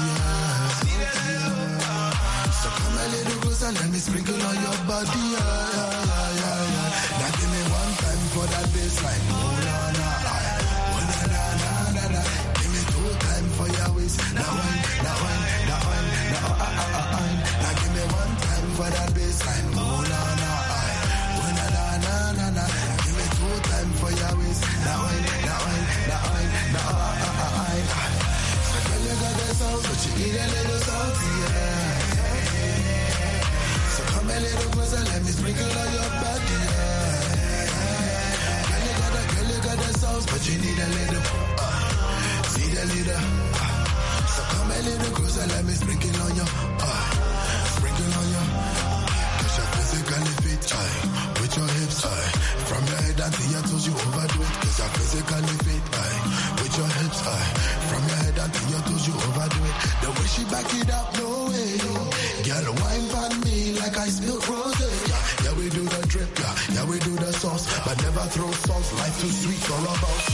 So come a little closer, let me sprinkle on your body, Now give me one time for that baseline, oh na na, oh na na na na. Give me two time for your waist, now one, now one, now one, now give me one time for that baseline, oh na na. Give me two time for your waist. Now I. So girl, you got the sauce, but you need a little salty, So come a little closer, let me sprinkle on your body, Girl, you got the sauce, but you need a little. See the leader. So come a little closer, let me sprinkle on your. Sprinkle on your. 'Cause you're physically fit, with your hips, From your head until your toes, you overdo it. 'Cause you're physically fit, with your hips, From your head until your toes, you overdo it. The way she back it up, no way. Girl, wine on me like I spilled roses. Yeah, we do the drip, yeah, we do the sauce. But never throw sauce, life too sweet for a boss.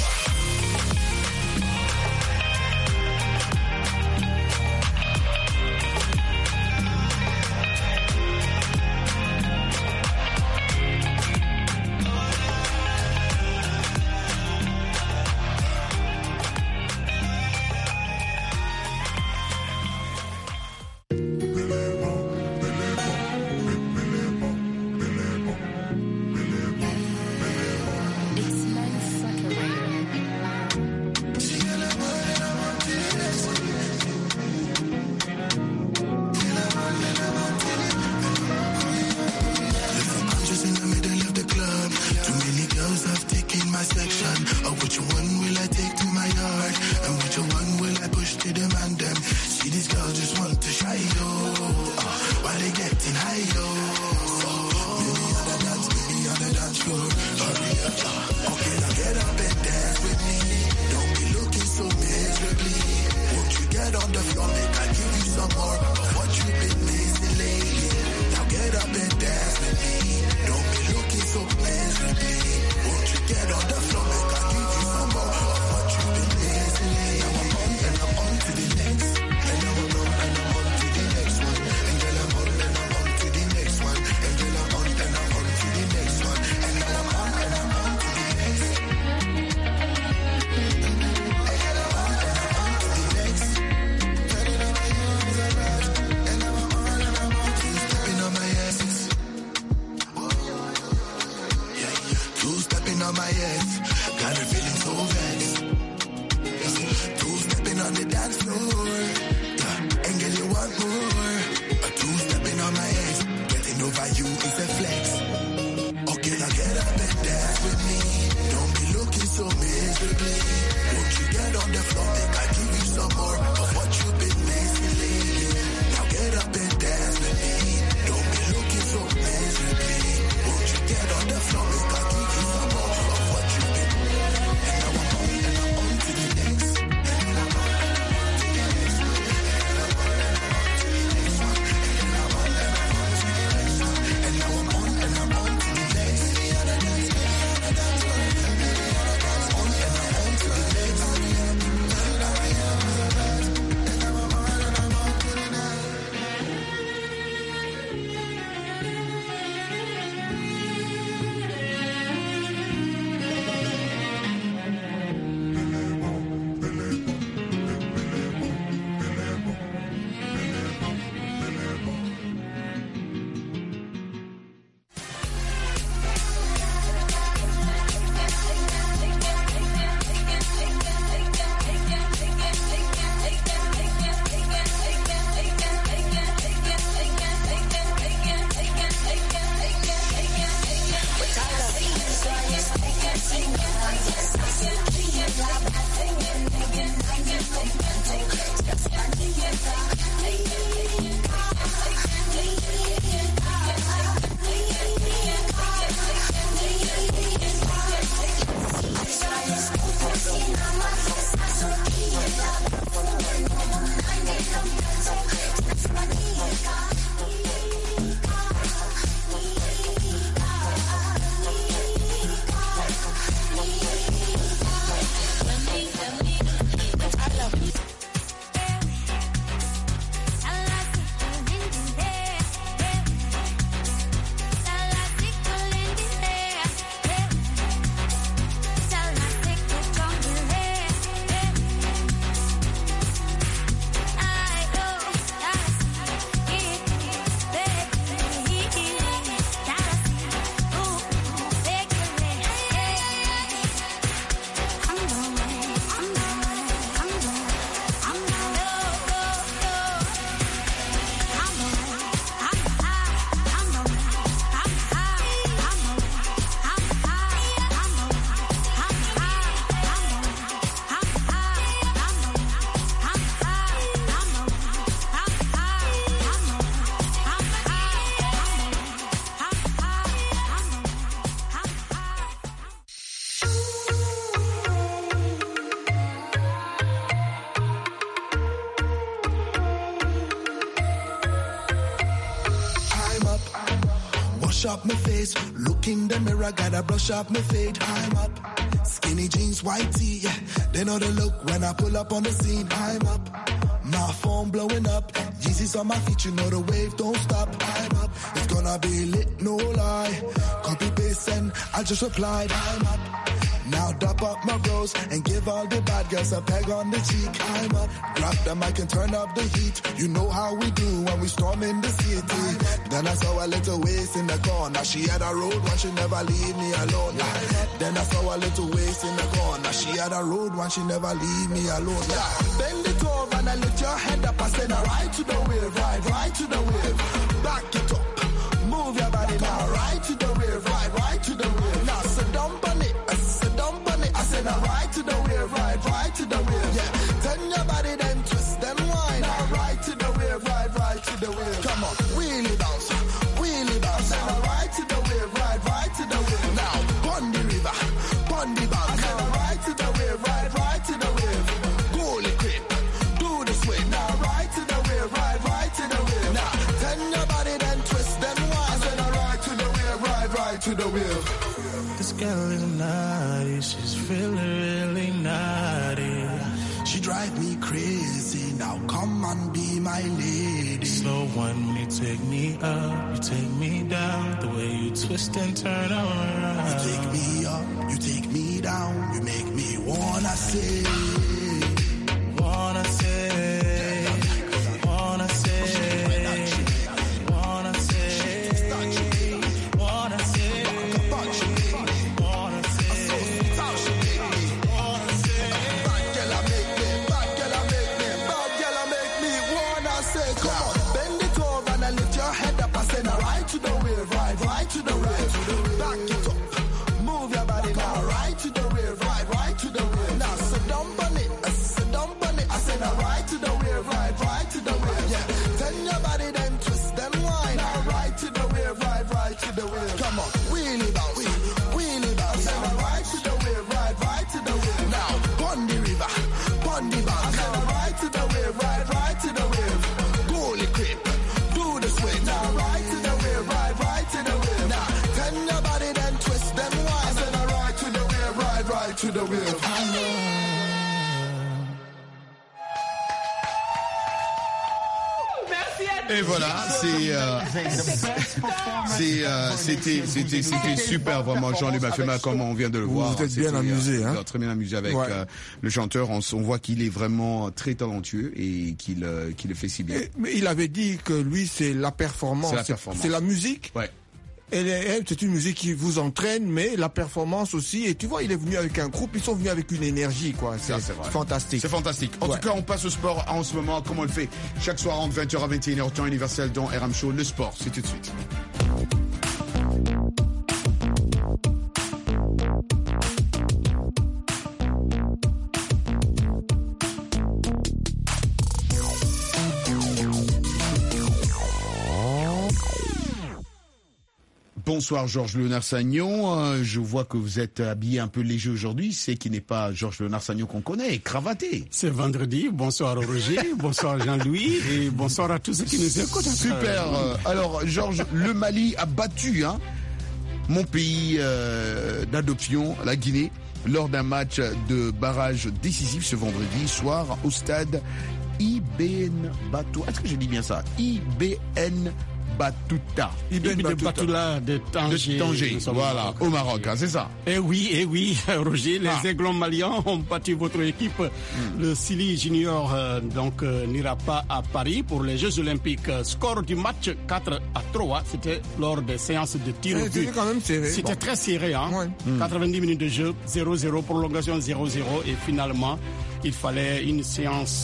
Two-stepping on my ex, got her feeling so vexed. Two-stepping on the dance floor, and girl you want more. Two-stepping on my ex, getting over you is a flex. Okay, now get up and dance with me. Don't be looking so miserably. Won't you get on the floor, make I give you some more of what you've been missing lately. Now get up and dance with me. Don't be looking so miserably. Won't you get on the floor, make I give you some more of what you've been. And now I'm on to the next. Up my face, look in the mirror, gotta brush up my fade. I'm up, skinny jeans, white tee, yeah. They know the look when I pull up on the scene. I'm up, my phone blowing up, Yeezys on my feet, you know the wave don't stop. I'm up, it's gonna be lit, no lie. Copy paste and I just replied. I'm up, now dap up my bros and give all the bad girls a peg on the cheek. I'm up, grab the mic and turn up the heat. You know how we do when we storm in the city. Then I saw a little waist in the corner. She had a road one, she never leave me alone. Then I saw a little waist in the corner. She had a road one, she never leave me alone. Bend it over and lift your head up. I said, now ride to the wave, ride to the wave. Back it up, move your body now. Ride to the wave, ride to the wave. Now sit down on it, sit down on it. I said, now ride to the wave, ride to the wave. Yeah, turn your body then twist then whine. Now ride to the wave, ride to the wave. Come on, wheelie bounce, wheelie bounce. Now ride to the wave, ride to the wave. Now pon the river, pon the bank. I said, now ride to the wave, ride to the wave. Goalie grip, do the swing. Now ride to the wave, ride to the wave. Now turn your body then twist then whine. I said, now ride to the wave, ride to the wave. This girl is naughty, she's really naughty. She drive me crazy, now come and be my lady. Slow one, you take me up, you take me down. The way you twist and turn around. You take me up, you take me down. You make me wanna say, wanna say, wanna say, wanna say, wanna say, wanna say. the wave. Come on, wheelie bounce, wheelie bounce. I said ride to the wave, ride to the wave. Now, pon the river, pon the bounce. I said ride to the wave, ride to the wave. Goalie creep, do the swing. Now ride to the wave, ride to the wave. Now, turn your body then twist them wide. I said ride to the wave, ride to the wave. Et voilà, c'était super vraiment Jean-Luc Mafema, comme on vient de le voir. Vous êtes bien amusé, hein? Très bien amusé avec le chanteur. On voit qu'il est vraiment très talentueux et qu'il le fait si bien. Mais il avait dit que lui, c'est la performance. C'est la musique. Ouais. C'est une musique qui vous entraîne, mais la performance aussi. Et tu vois, il est venu avec un groupe, ils sont venus avec une énergie, quoi. C'est fantastique. C'est fantastique. En tout cas, on passe au sport en ce moment, comme on le fait chaque soir entre 20h à 21h, temps universel dans RM Show. Le sport, c'est tout de suite. Bonsoir Georges Léonard Sagnon, je vois que vous êtes habillé un peu léger aujourd'hui, c'est qui n'est pas Georges Léonard Sagnon qu'on connaît, cravaté. C'est vendredi, bonsoir Roger, bonsoir Jean-Louis et bonsoir à tous ceux qui nous écoutent. Super, alors Georges, le Mali a battu mon pays d'adoption, la Guinée, lors d'un match de barrage décisif ce vendredi soir au stade Ibn Battuta. Est-ce que je dis bien ça? Ibn Battuta. Ibn Battuta de Tanger. Voilà, au Maroc, c'est ça. Eh oui, Roger, les Aiglons maliens ont battu votre équipe. Le Sili Junior n'ira pas à Paris pour les Jeux Olympiques. Score du match 4-3, c'était lors des séances de tir au but. C'était quand même serré. C'était très serré, hein. 90 minutes de jeu, 0-0, prolongation 0-0 et finalement, il fallait une séance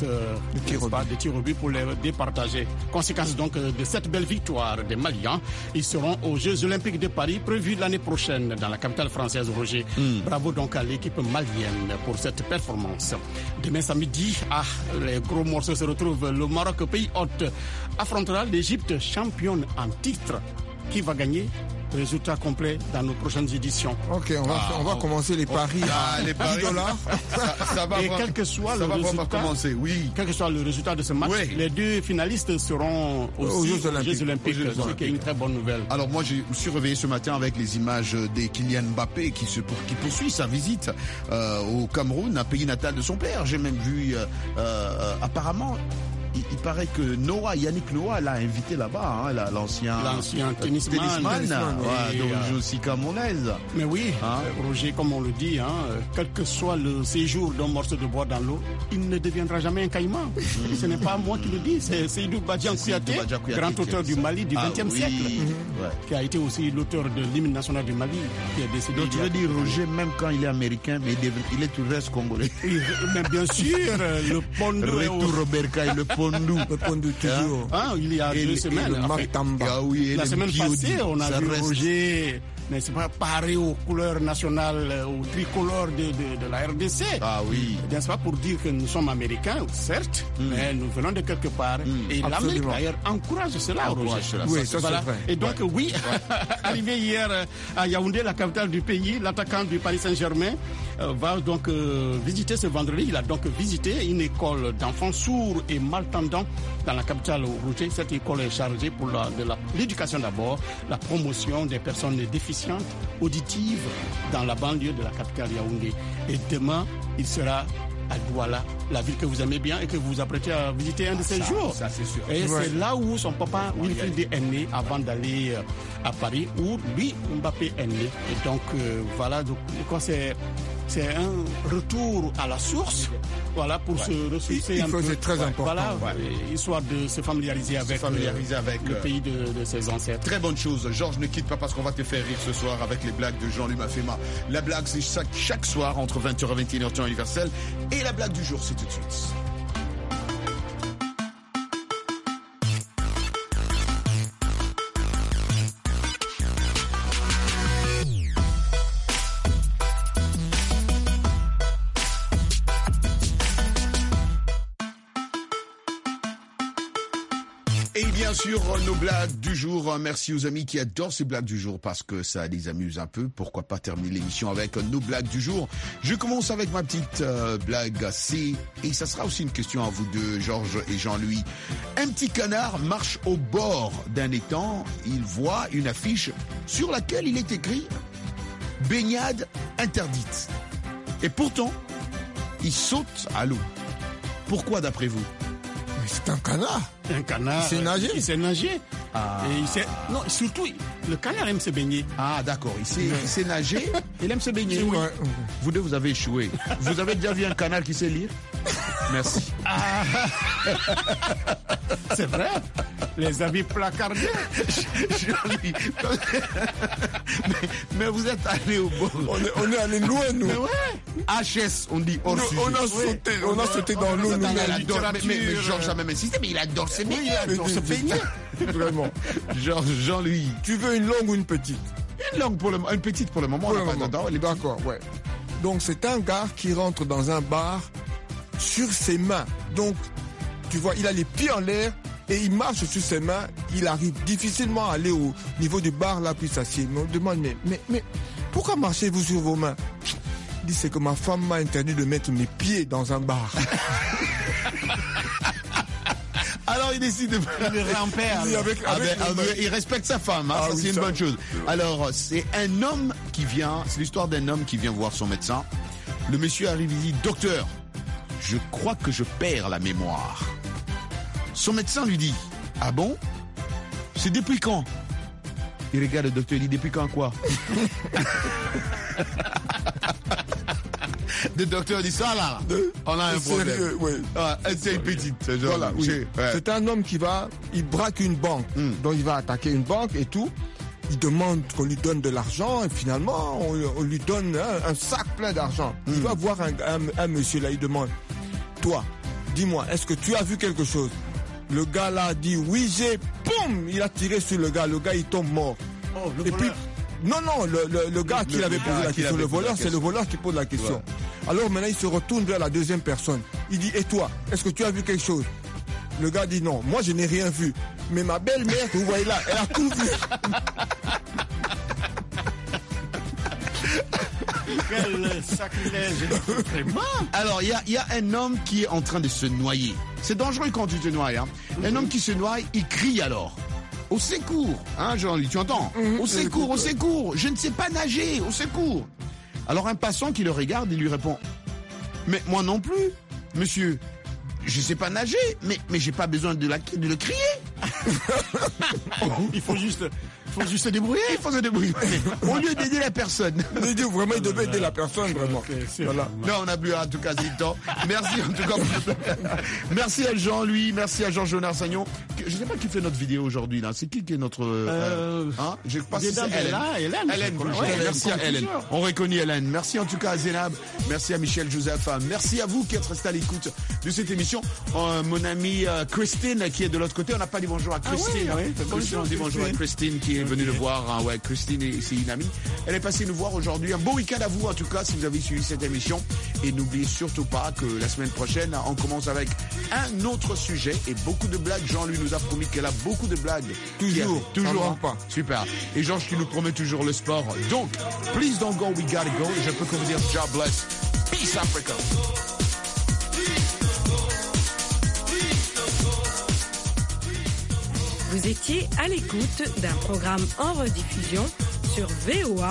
de tir au but pour les départager. Conséquence donc de cette belle victoire des Maliens, ils seront aux Jeux Olympiques de Paris prévus l'année prochaine dans la capitale française, Roger. Bravo donc à l'équipe malienne pour cette performance. Demain samedi, les gros morceaux se retrouvent. Le Maroc, pays hôte, affrontera l'Égypte, championne en titre. Qui va gagner? Résultat complet dans nos prochaines éditions. Ok, on va commencer les paris les paris dollars. Ça va et quel que soit le résultat, commencer, oui. Quel que soit le résultat de ce match, les deux finalistes seront aussi aux Jeux Olympiques, ce qui est une très bonne nouvelle. Alors moi, je me suis réveillé ce matin avec les images des Kylian Mbappé qui poursuit sa visite au Cameroun, un pays natal de son père. J'ai même vu apparemment. Il paraît que Yannick Noah l'a invité là-bas, l'ancien tennisman d'origine aussi camerounaise. Mais oui, Roger, comme on le dit, quel que soit le séjour d'un morceau de bois dans l'eau, il ne deviendra jamais un caïman. Ce n'est pas moi qui le dis, c'est Seydou Badian Kouyaté, grand auteur du Mali du XXe siècle, qui a été aussi l'auteur de l'hymne national du Mali, qui est décédé. Donc tu veux dire, Roger, même quand il est américain, mais il est tout reste congolais. Mais bien sûr, le Pondou Retour Robert Kay, le Pondou toujours. Il y a 2 semaines. La semaine passée, on a vu Roger, n'est-ce pas, paré aux couleurs nationales, aux tricolores de la RDC. N'est-ce pas, pour dire que nous sommes américains, certes, mais nous venons de quelque part. Et l'Amérique, d'ailleurs, encourage cela, Roger. Oui, ça c'est vrai. Et donc, arrivé hier à Yaoundé, la capitale du pays, l'attaquant du Paris Saint-Germain va donc visiter ce vendredi. Il a donc visité une école d'enfants sourds et malentendants dans la capitale Roger. Cette école est chargée pour l'éducation d'abord, la promotion des personnes déficientes auditives dans la banlieue de la capitale Yaoundé. Et demain, il sera à Douala, la ville que vous aimez bien et que vous vous apprêtez à visiter un de ces jours. Ça, c'est sûr. Et c'est là où son papa, Wilfried, est né avant d'aller à Paris, où lui, Mbappé, est né. Et donc, voilà, donc, c'est un retour à la source, voilà, pour se ressourcer un peu. C'est très important. Voilà, histoire de se familiariser avec le pays de ses ancêtres. Très bonne chose. Georges, ne quitte pas parce qu'on va te faire rire ce soir avec les blagues de Jean-Luc Mafema. La blague, c'est chaque soir entre 20h et 21h temps universel. Et la blague du jour, c'est tout de suite. sûr nos blagues du jour. Merci aux amis qui adorent ces blagues du jour parce que ça les amuse un peu. Pourquoi pas terminer l'émission avec nos blagues du jour. Je commence avec ma petite blague C et ça sera aussi une question à vous deux, Georges et Jean-Louis. Un petit canard marche au bord d'un étang. Il voit une affiche sur laquelle il est écrit « Baignade interdite ». Et pourtant, il saute à l'eau. Pourquoi d'après vous? C'est un canard. Un canard. Il sait nager. Il sait nager. Ah. Et il sait... Non, surtout, le canard aime se baigner. Ah, d'accord. Il sait nager. Il aime se baigner. Oui. Vous deux, vous avez échoué. Vous avez déjà vu un canard qui sait lire? Merci. Ah. C'est vrai. Les avis placardés. mais vous êtes allé au bord. On est allé loin, nous. Mais ouais. HS, on dit hors sujet. On a sauté dans l'eau. Mais Georges a même insisté, mais il adore se baigner. Il adore se baigner. Vraiment. Jean-Louis. Tu veux une longue ou une petite? Une petite pour le moment. D'accord, ouais. Donc c'est un gars qui rentre dans un bar sur ses mains. Donc, tu vois, il a les pieds en l'air et il marche sur ses mains. Il arrive difficilement à aller au niveau du bar là, puis s'assied. Mais on demande, mais pourquoi marchez-vous sur vos mains? Il dit, c'est que ma femme m'a interdit de mettre mes pieds dans un bar. Alors il décide de il respecte sa femme, hein, ça c'est une bonne chose. Alors c'est l'histoire d'un homme qui vient voir son médecin. Le monsieur arrive, il dit, docteur, je crois que je perds la mémoire. Son médecin lui dit, ah bon? C'est depuis quand? Il regarde le docteur, il dit, depuis quand quoi? Le docteur dit ça là, on a un problème. Oui. C'est une petite. Voilà, oui. C'est un homme il braque une banque. Donc il va attaquer une banque et tout. Il demande qu'on lui donne de l'argent et finalement on lui donne un sac plein d'argent. Il va voir un monsieur là, il demande, toi, dis-moi, est-ce que tu as vu quelque chose? Le gars là dit oui, boum, il a tiré sur le gars il tombe mort. Oh, et puis non, le gars qui avait posé la question, le voleur, c'est le voleur qui pose la question. Ouais. Alors maintenant, il se retourne vers la deuxième personne. Il dit, et toi, est-ce que tu as vu quelque chose? Le gars dit, non, moi je n'ai rien vu. Mais ma belle-mère que vous voyez là, elle a tout vu. Quel sacrilège. Alors, il y a un homme qui est en train de se noyer. C'est dangereux quand tu te noies. Hein. Un homme qui se noie, il crie alors. Au secours, hein, Jean-Louis, tu entends? Au secours, je ne sais pas nager, au secours. Alors un passant qui le regarde, il lui répond, mais moi non plus, monsieur, je ne sais pas nager, mais j'ai pas besoin de le crier. Il faut juste se débrouiller. Il faut se débrouiller. Au lieu d'aider la personne. Vraiment, il devait aider la personne, vraiment. Okay, voilà. Non, on n'a plus en tout cas du temps. Merci en tout cas. Merci à Jean-Louis, merci à Jean-Jonas Sagnon. Je ne sais pas qui fait notre vidéo aujourd'hui là. C'est qui est notre je pense que c'est Hélène. Merci à Hélène. On reconnaît Hélène. Merci en tout cas à Zénab. Merci à Michel Joseph. Merci à vous qui êtes restés à l'écoute de cette émission. Mon amie Christine qui est de l'autre côté. On n'a pas dit bonjour à Christine. On dit bonjour à Christine qui est venue nous voir. Ouais, Christine, c'est une amie. Elle est passée nous voir aujourd'hui. Un beau week-end à vous en tout cas si vous avez suivi cette émission. Et n'oubliez surtout pas que la semaine prochaine, on commence avec un autre sujet et beaucoup de blagues. Jean-Louis nous a promis qu'elle a beaucoup de blagues. Toujours. Pas. Super. Et Georges, tu nous promets toujours le sport. Donc, please don't go, we gotta go. Et je peux que vous dire, God bless. Peace Africa. Vous étiez à l'écoute d'un programme en rediffusion sur VOA